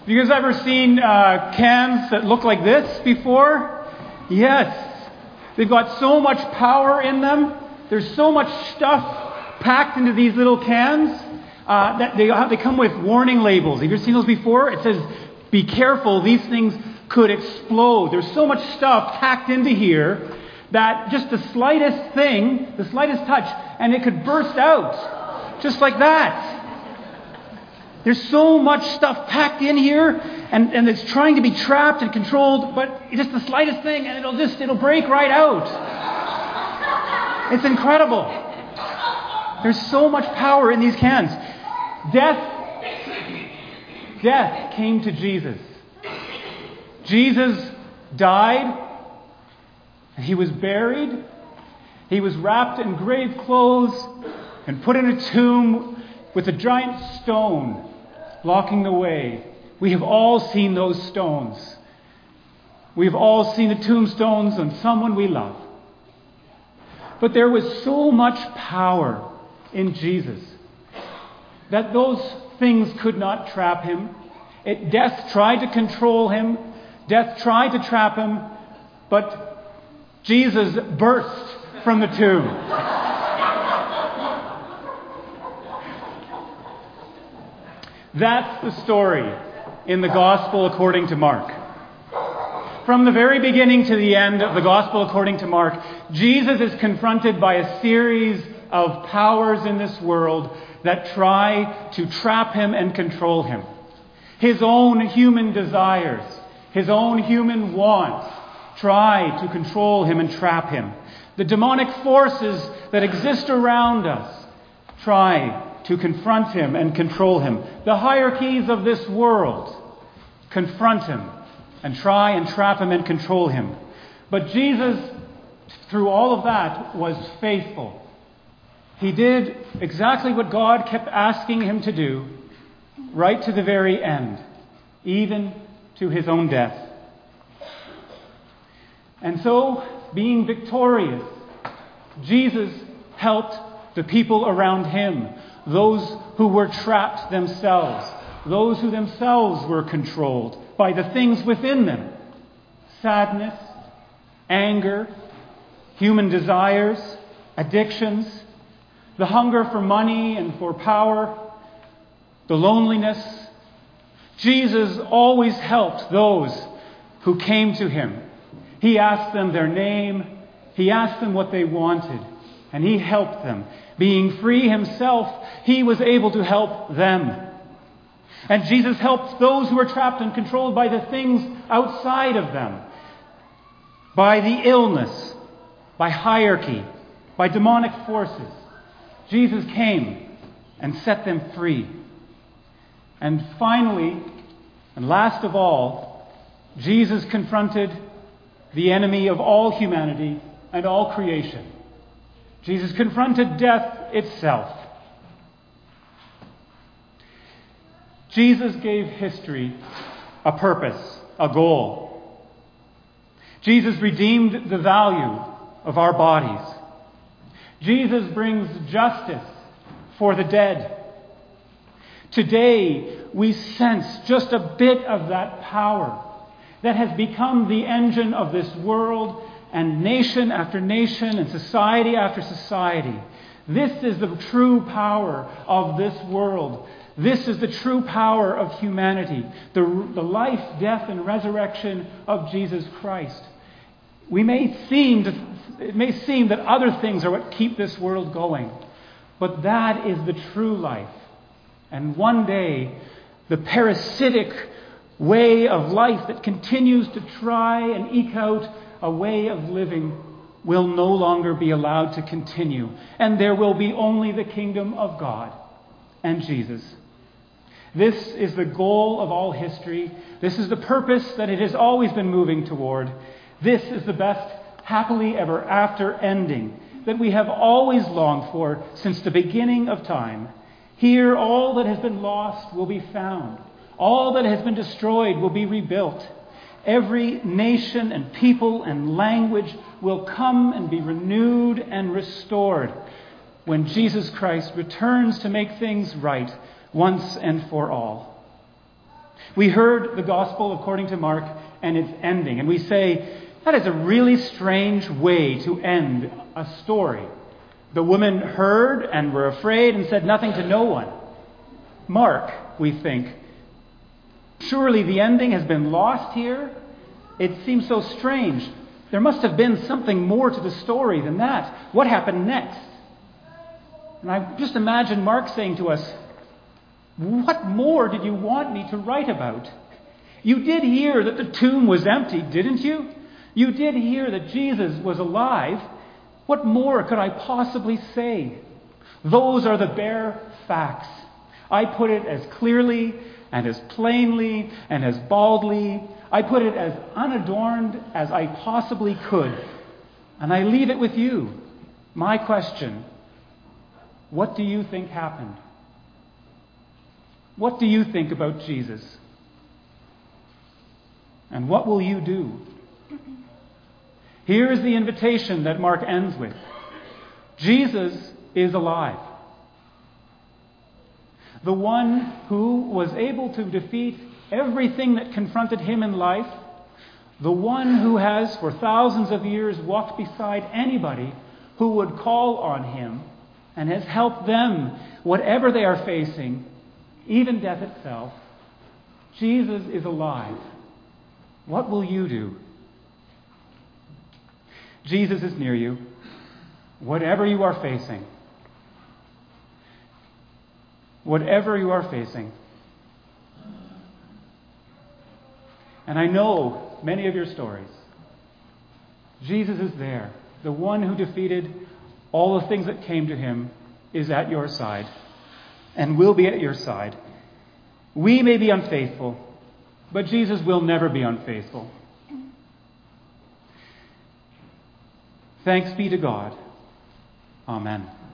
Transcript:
Have you guys ever seen cans that look like this before? Yes. They've got so much power in them. There's so much stuff packed into these little cans that they come with warning labels. Have you ever seen those before? It says, be careful, these things could explode. There's so much stuff packed into here that just the slightest thing, the slightest touch, and it could burst out. Just like that. There's so much stuff packed in here, and it's trying to be trapped and controlled, but just the slightest thing, and it'll break right out. It's incredible. There's so much power in these cans. Death came to Jesus. Jesus died, and he was buried. He was wrapped in grave clothes and put in a tomb with a giant stone blocking the way. We have all seen those stones. We've all seen the tombstones on someone we love. But there was so much power in Jesus that those things could not trap him. Death tried to control him. Death tried to trap him. But Jesus burst from the tomb. That's the story in the Gospel according to Mark. From the very beginning to the end of the Gospel according to Mark, Jesus is confronted by a series of powers in this world that try to trap him and control him. His own human desires, his own human wants try to control him and trap him. The demonic forces that exist around us try to confront him and control him. The hierarchies of this world confront him and try and trap him and control him. But Jesus, through all of that, was faithful. He did exactly what God kept asking him to do, right to the very end, even to his own death. And so, being victorious, Jesus helped the people around him, those who were trapped themselves, those who themselves were controlled by the things within them. Sadness, anger, human desires, addictions, the hunger for money and for power, the loneliness. Jesus always helped those who came to him. He asked them their name. He asked them what they wanted. And he helped them. Being free himself, he was able to help them. And Jesus helped those who were trapped and controlled by the things outside of them. By the illness, by hierarchy, by demonic forces. Jesus came and set them free. And finally, and last of all, Jesus confronted the enemy of all humanity and all creation. Jesus confronted death itself. Jesus gave history a purpose, a goal. Jesus redeemed the value of our bodies. Jesus brings justice for the dead. Today, we sense just a bit of that power that has become the engine of this world, and nation after nation and society after society. This is the true power of this world. This is the true power of humanity. The life, death, and resurrection of Jesus Christ. It may seem that other things are what keep this world going. But that is the true life. And one day, the parasitic way of life that continues to try and eke out a way of living will no longer be allowed to continue. And there will be only the kingdom of God and Jesus. This is the goal of all history. This is the purpose that it has always been moving toward. This is the best happily ever after ending that we have always longed for since the beginning of time. Here, all that has been lost will be found. All that has been destroyed will be rebuilt. Every nation and people and language will come and be renewed and restored when Jesus Christ returns to make things right once and for all. We heard the gospel according to Mark and its ending, and we say, that is a really strange way to end a story. The women heard and were afraid and said nothing to no one. Mark, we think, surely the ending has been lost here. It seems so strange. There must have been something more to the story than that. What happened next? And I just imagine Mark saying to us, what more did you want me to write about? You did hear that the tomb was empty, didn't you? You did hear that Jesus was alive. What more could I possibly say? Those are the bare facts. I put it as clearly and as plainly and as baldly. I put it as unadorned as I possibly could. And I leave it with you. My question, what do you think happened? What do you think about Jesus? And what will you do? Here is the invitation that Mark ends with. Jesus is alive. The one who was able to defeat everything that confronted him in life, the one who has for thousands of years walked beside anybody who would call on him and has helped them, whatever they are facing, even death itself. Jesus is alive. What will you do? Jesus is near you, whatever you are facing. Whatever you are facing. And I know many of your stories. Jesus is there. The one who defeated all the things that came to him is at your side and will be at your side. We may be unfaithful, but Jesus will never be unfaithful. Thanks be to God. Amen.